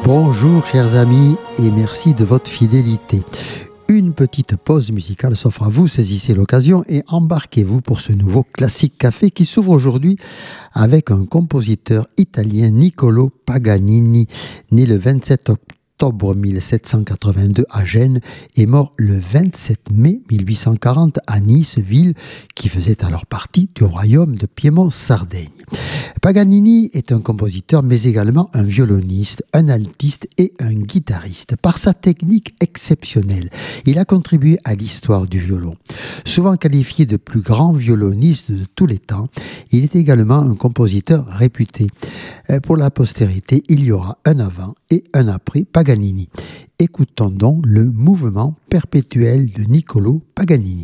Bonjour chers amis et merci de votre fidélité. Une petite pause musicale s'offre à vous, saisissez l'occasion et embarquez-vous pour ce nouveau classique café qui s'ouvre aujourd'hui avec un compositeur italien, Niccolò Paganini, né le 27 octobre 1782 à Gênes et mort le 27 mai 1840 à Nice, ville qui faisait alors partie du royaume de Piémont-Sardaigne. Paganini est un compositeur mais également un violoniste, un altiste et un guitariste. Par sa technique exceptionnelle, il a contribué à l'histoire du violon. Souvent qualifié de plus grand violoniste de tous les temps, il est également un compositeur réputé. Pour la postérité, il y aura un avant et un après Paganini. Écoutons donc le mouvement perpétuel de Niccolò Paganini.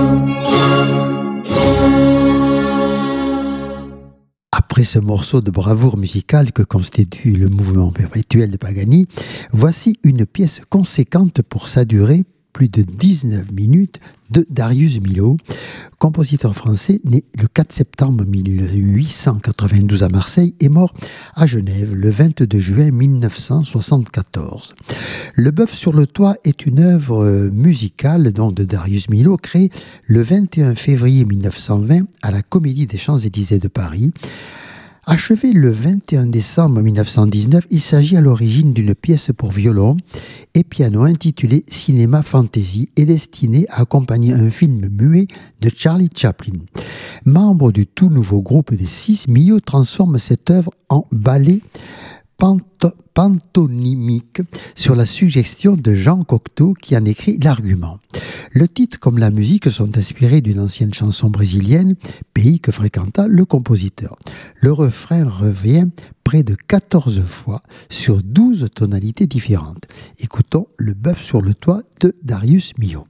Après ce morceau de bravoure musicale que constitue le mouvement perpétuel de Paganini, voici une pièce conséquente pour sa durée, plus de 19 minutes, de Darius Milhaud, compositeur français né le 4 septembre 1892 à Marseille et mort à Genève le 22 juin 1974. Le Bœuf sur le toit est une œuvre musicale donc, de Darius Milhaud créée le 21 février 1920 à la Comédie des Champs-Élysées de Paris. Achevé le 21 décembre 1919, il s'agit à l'origine d'une pièce pour violon et piano intitulée Cinéma Fantasy et destinée à accompagner un film muet de Charlie Chaplin. Membre du tout nouveau groupe des Six, Milhaud transforme cette œuvre en ballet pantomimique sur la suggestion de Jean Cocteau qui en écrit l'argument. Le titre comme la musique sont inspirés d'une ancienne chanson brésilienne, pays que fréquenta le compositeur. Le refrain revient près de 14 fois sur 12 tonalités différentes. Écoutons Le Bœuf sur le toit de Darius Milhaud.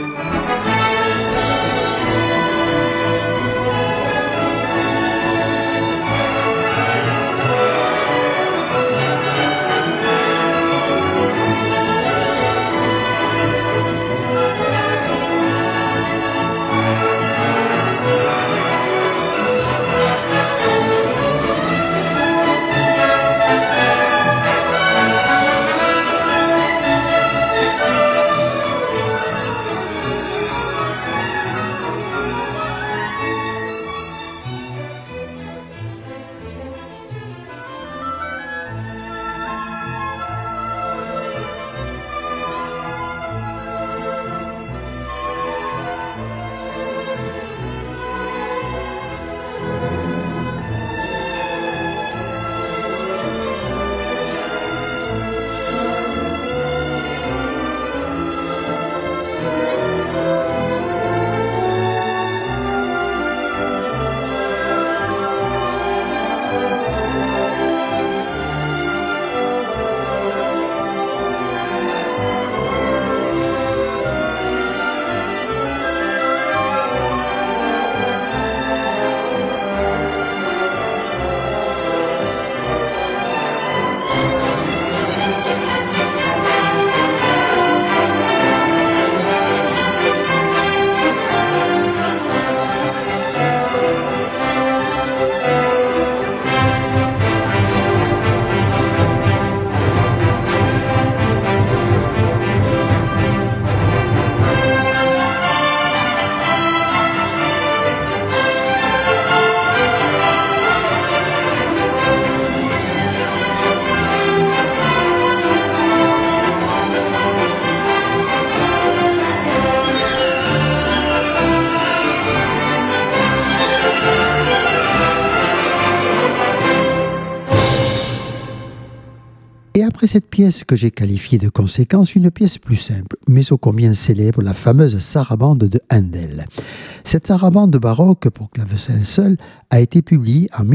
Et après cette pièce que j'ai qualifiée de conséquence, une pièce plus simple, mais ô combien célèbre, la fameuse sarabande de Handel. Cette sarabande baroque pour clavecin seul a été publiée en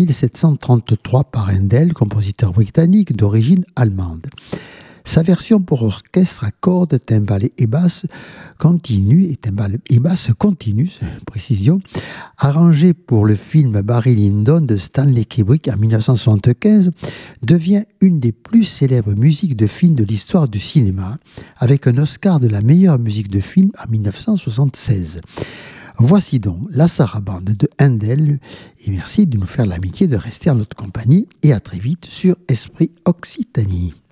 1733 par Handel, compositeur britannique d'origine allemande. Sa version pour orchestre à cordes, timbales et basses continue, précision, arrangée pour le film Barry Lyndon de Stanley Kubrick en 1975, devient une des plus célèbres musiques de film de l'histoire du cinéma, avec un Oscar de la meilleure musique de film en 1976. Voici donc la sarabande de Handel, et merci de nous faire l'amitié de rester en notre compagnie, et à très vite sur Esprit Occitanie.